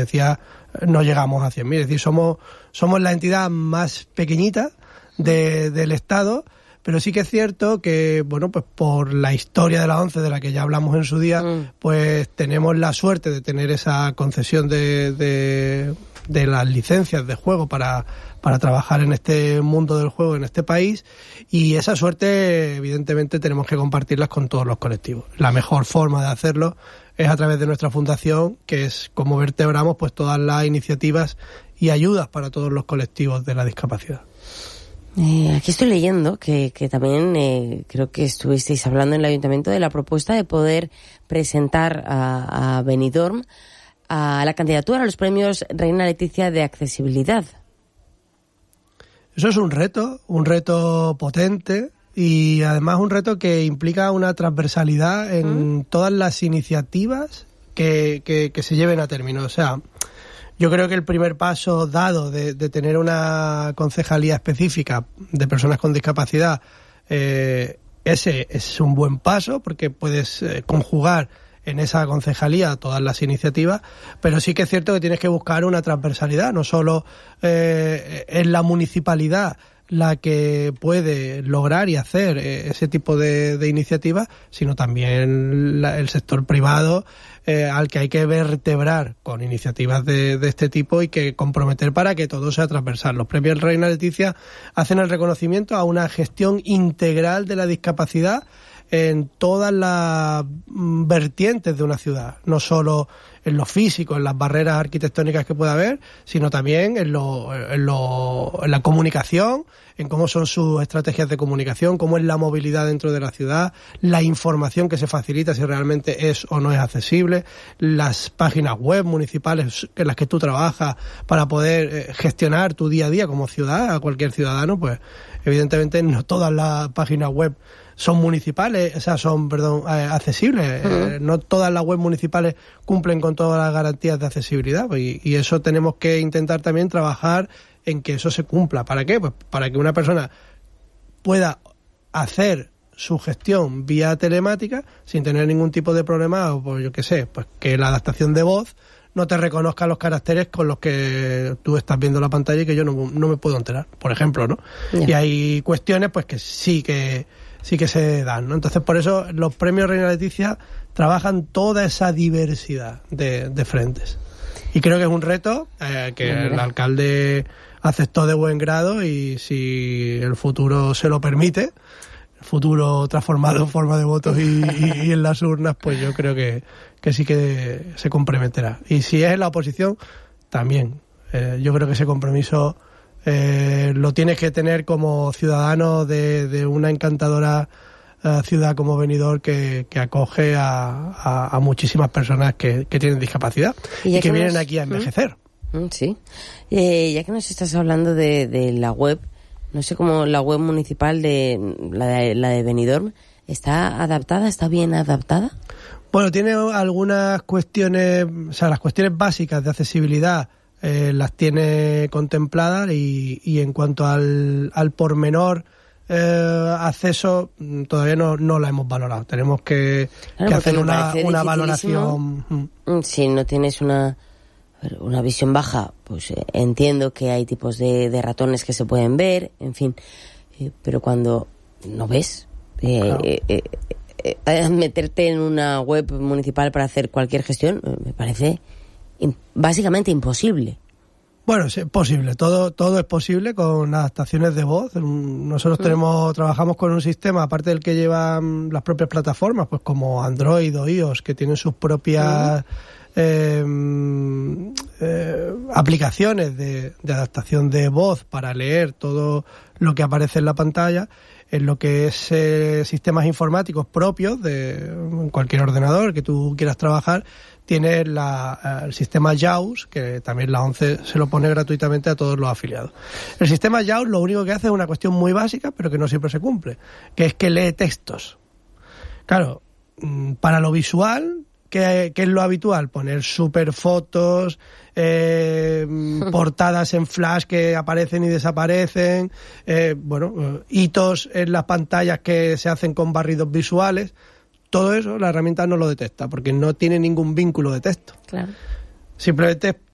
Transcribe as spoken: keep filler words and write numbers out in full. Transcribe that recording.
decía, no llegamos a cien mil. Es decir, somos, somos la entidad más pequeñita de, del Estado, pero sí que es cierto que, bueno, pues por la historia de la ONCE, de la que ya hablamos en su día, mm. pues tenemos la suerte de tener esa concesión de, de, de las licencias de juego para, para trabajar en este mundo del juego, en este país, y esa suerte, evidentemente, tenemos que compartirlas con todos los colectivos. La mejor forma de hacerlo es a través de nuestra fundación, que es como vertebramos pues todas las iniciativas y ayudas para todos los colectivos de la discapacidad. Eh, aquí estoy leyendo que, que también eh, creo que estuvisteis hablando en el Ayuntamiento de la propuesta de poder presentar a, a Benidorm a la candidatura a los premios Reina Leticia de accesibilidad. Eso es un reto, un reto potente y además un reto que implica una transversalidad en ¿Mm? todas las iniciativas que, que, que se lleven a término. O sea, yo creo que el primer paso dado de, de tener una concejalía específica de personas con discapacidad, eh, ese es un buen paso porque puedes eh, conjugar en esa concejalía todas las iniciativas, pero sí que es cierto que tienes que buscar una transversalidad, no solo eh, en la municipalidad la que puede lograr y hacer ese tipo de, de iniciativas, sino también la, el sector privado, eh, al que hay que vertebrar con iniciativas de, de este tipo y que comprometer para que todo sea transversal. Los premios Reina Leticia hacen el reconocimiento a una gestión integral de la discapacidad en todas las vertientes de una ciudad, no solo en lo físico, en las barreras arquitectónicas que pueda haber, sino también en, lo, en, lo, en la comunicación, en cómo son sus estrategias de comunicación, cómo es la movilidad dentro de la ciudad, la información que se facilita si realmente es o no es accesible, las páginas web municipales en las que tú trabajas para poder gestionar tu día a día como ciudad, a cualquier ciudadano, pues evidentemente no todas las páginas web son municipales, o sea, son, perdón, eh, accesibles. Uh-huh. Eh, no todas las webs municipales cumplen con todas las garantías de accesibilidad, pues, y, y eso tenemos que intentar también trabajar en que eso se cumpla. ¿Para qué? Pues para que una persona pueda hacer su gestión vía telemática sin tener ningún tipo de problema, o pues yo qué sé, pues que la adaptación de voz no te reconozca los caracteres con los que tú estás viendo la pantalla y que yo no, no me puedo enterar, por ejemplo, ¿no? Yeah. Y hay cuestiones pues que sí que sí que se dan, ¿no? Entonces, por eso los premios Reina Leticia trabajan toda esa diversidad de, de frentes. Y creo que es un reto eh, que el alcalde aceptó de buen grado y si el futuro se lo permite, el futuro transformado en forma de votos y, y, y en las urnas, pues yo creo que, que sí que se comprometerá. Y si es en la oposición, también. Eh, yo creo que ese compromiso Eh, lo tienes que tener como ciudadano de, de una encantadora uh, ciudad como Benidorm que, que acoge a, a, a muchísimas personas que, que tienen discapacidad y, y que, que vienen nos... aquí a envejecer. Sí. Eh, ya que nos estás hablando de, de la web, no sé cómo la web municipal de la, de la de Benidorm está adaptada, está bien adaptada. Bueno, tiene algunas cuestiones, o sea, las cuestiones básicas de accesibilidad Eh, las tiene contempladas y, y en cuanto al, al pormenor eh, acceso todavía no, no la hemos valorado. Tenemos que, claro, que hacer una, una valoración. Si no tienes una, una visión baja, pues eh, entiendo que hay tipos de, de ratones que se pueden ver, en fin, eh, pero cuando no ves, eh, claro. eh, eh, eh, meterte en una web municipal para hacer cualquier gestión, eh, me parece básicamente imposible. Bueno, es posible, todo todo es posible con adaptaciones de voz. Nosotros mm. tenemos trabajamos con un sistema, aparte del que llevan las propias plataformas, pues como Android o iOS, que tienen sus propias mm. eh, eh, aplicaciones de, de adaptación de voz para leer todo lo que aparece en la pantalla. En lo que es eh, sistemas informáticos propios de cualquier ordenador que tú quieras trabajar, tienes la, el sistema JAWS, que también la ONCE se lo pone gratuitamente a todos los afiliados. El sistema JAWS lo único que hace es una cuestión muy básica, pero que no siempre se cumple, que es que lee textos. Claro, para lo visual, ¿qué, qué es lo habitual? Poner super fotos, eh, portadas en flash que aparecen y desaparecen, eh, bueno, hitos en las pantallas que se hacen con barridos visuales. Todo eso la herramienta no lo detecta porque no tiene ningún vínculo de texto. Claro. Simplemente